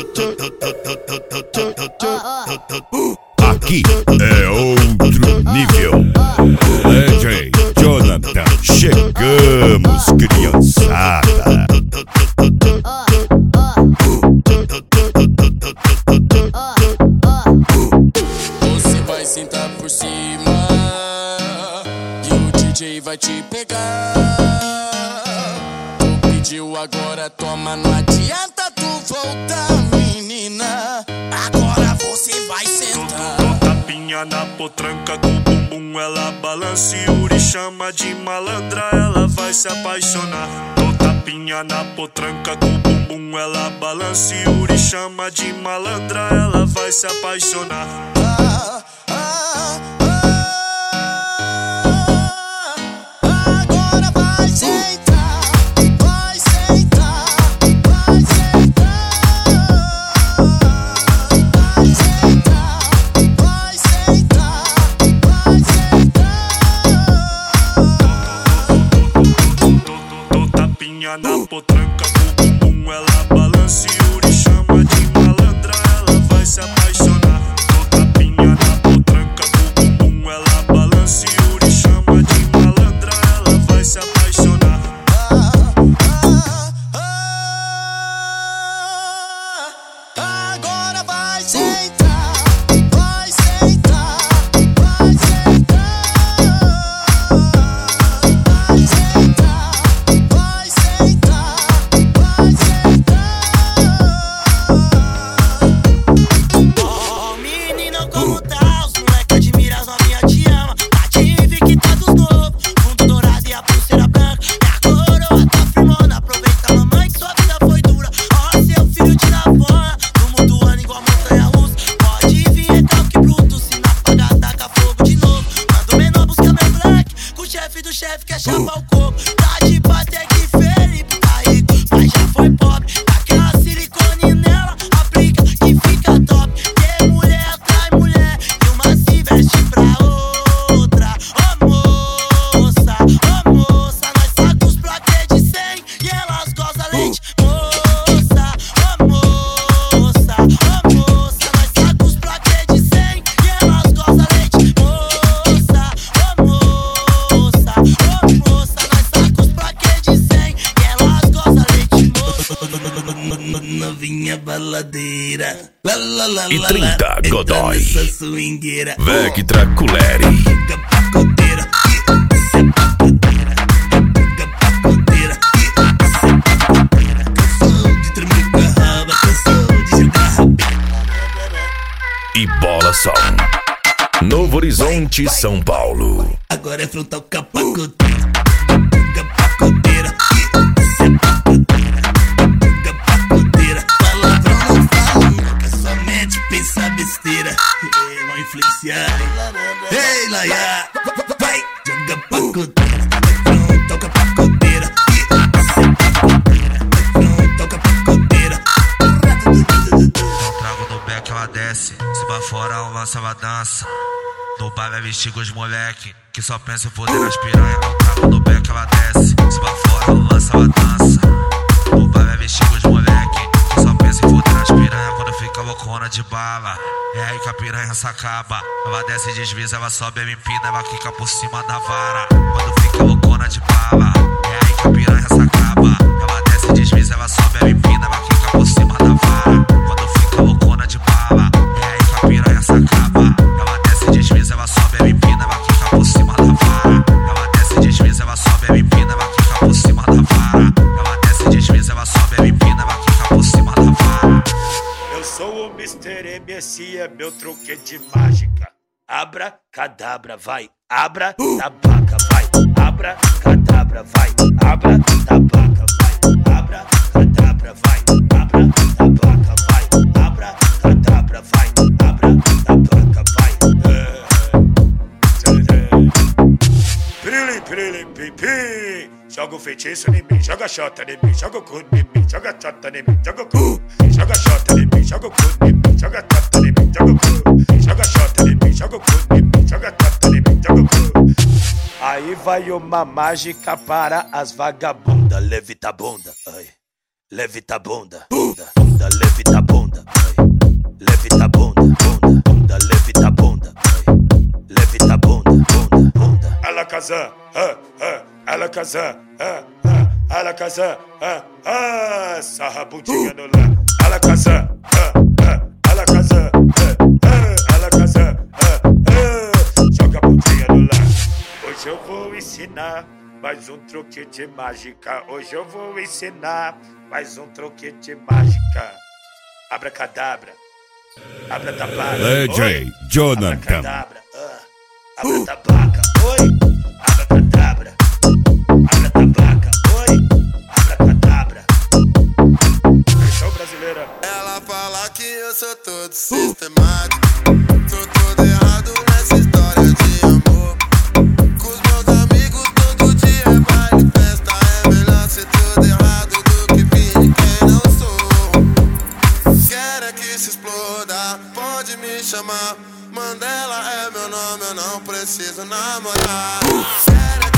Aqui é outro nível. DJ Jonathan, chegamos, criançada. Você vai sentar por cima e o DJ vai te pegar. Tu pediu, agora toma, não adianta tu voltar, menina. Agora você vai sentar. Dou tapinha na potranca com o bumbum, ela balança e Yuri chama de malandra, ela vai se apaixonar. Dou tapinha na potranca com o bumbum, ela balança e Yuri chama de malandra, ela vai se apaixonar. Agora vai sentar, vai sentar, vai sentar, vai sentar, vai sentar, vai sentar. Dou tapinha na potranca com o bumbum, ela balança e Yuri chama de malandra, ela vai se apaixonar. Dou tapinha na potranca com o bumbum, ela balança e Yuri chama de malandra, ela vai se apaixonar. Agora vai sentar, vai sentar, vai sentar, vai sentar, vai sentar, vai sentar. Oh, menina, como tá? Os moleque admira, as novinha te ama. A TV que tá dos novos, fundo dourado e a pulseira branca. E a coroa tá firmona, aproveita, mamãe, que sua vida foi dura. Ó, seu filho de lavona, no mundo ano igual montanha russa. Pode vir, é calque bruto, se não apagar, taca fogo de novo. Manda o menor buscar meu black, com o chefe do chefe quer chapar o coco. Tá de paz, até que Felipe tá rico, mas já foi pobre. Daquela silicone nela, aplica que fica top. Que mulher atrai mulher, e uma se veste pra outra. Ô moça, nós saca os plaquês de 100 e elas gozam leite. Moça, nós saca os plaquês de 100 e elas gozam leite. Moça, nós saca os plaquês de 100 e elas gozam leite. Novinha baladeira, la la la E la 30 Godoy, essa swingueira. Vectra Culeri. Fica pacoteira, isso é pacoteira. Fica pacoteira, isso é pacoteira. Cansou de tremer com a raba, cansou de jogar rabinho. E Bola Som, Novo Horizonte, São Paulo. Agora é frontal com a pacoteira. Fica pacoteira, isso é pacoteira. Fica pacoteira. Palavrão não fala nunca, somente pensa besteira. Vão influenciar. Ei, Laia, vai, joga pacoteira. Frontal com a pacoteira. Isso é pacoteira. Frontal com a pacoteira. Trago no beck, ela desce. Se pra fora, ela lança, ela dança. No bar vai vestir com os moleque que só pensa em foder nas piranha. Eu trago no beck, ela desce. Se pra fora, ela lança, ela dança. No bar vai vestir com os moleque que só pensa em foder nas piranha. Quando fica loucona de bala, é aí que a piranha se acaba. Ela desce e desliza, ela sobe, ela empina, ela quica por cima da vara. Quando fica loucona de bala, é aí que a piranha se acaba. Ela desce e desliza, ela sobe, ela empina, ela quica por cima da vara. Quando fica loucona de bala, é aí que a piranha se acaba. Ela desce e desliza, ela sobe, ela empina, ela quica por cima da vara. Ela desce e desliza, ela sobe, ela empina, ela quica por cima da vara. Ela desce e desliza, ela sobe, ela empina, ela quica por cima da vara. Eu sou o Mr. M, esse é meu truque de mágica. Abra, cadabra, vai. Abra, tabaca, vai. Abra, cadabra, vai. Abra, tabaca, vai. Abra, cadabra, vai. Abra, tabaca, vai. Abra, cadabra, vai. Abra, tabaca, vai. Pirili, pirili, pim, pim. Joga o feitiço em mim, joga xota em mim, joga o cu em mim, joga xota em mim, joga o cu. Joga xota em mim, joga o cu em mim, joga xota em mim, joga o cu. Joga xota em mim, joga o cu em mim, joga xota em mim, joga o cu. Aí vai uma mágica para as vagabundas. Levita a bunda, ai. Levita a bunda, bunda, bunda, levita a bunda. Alakazam, Alakazam, Alakazam, sarra a bundinha no lá. Alakazam, Alakazam, Alakazam, joga a bundinha no lá. Hoje eu vou ensinar mais um truque de mágica. Hoje eu vou ensinar mais um truque de mágica. Abracadabra, abratabaca. DJ Jonathan. Abracadabra, abratabaca, oi. Abracadabra, abratabaca, oi. Abracadabra. Versão brasileira. Ela fala que eu sou todo sistemático. Tô todo errado nessa história de amor. Com os meus amigos todo dia é baile, festa. É melhor ser tudo errado do que fingir quem não sou. Quero é que se exploda, pode me chamar. Mandela é meu nome, eu não preciso namorar. Quero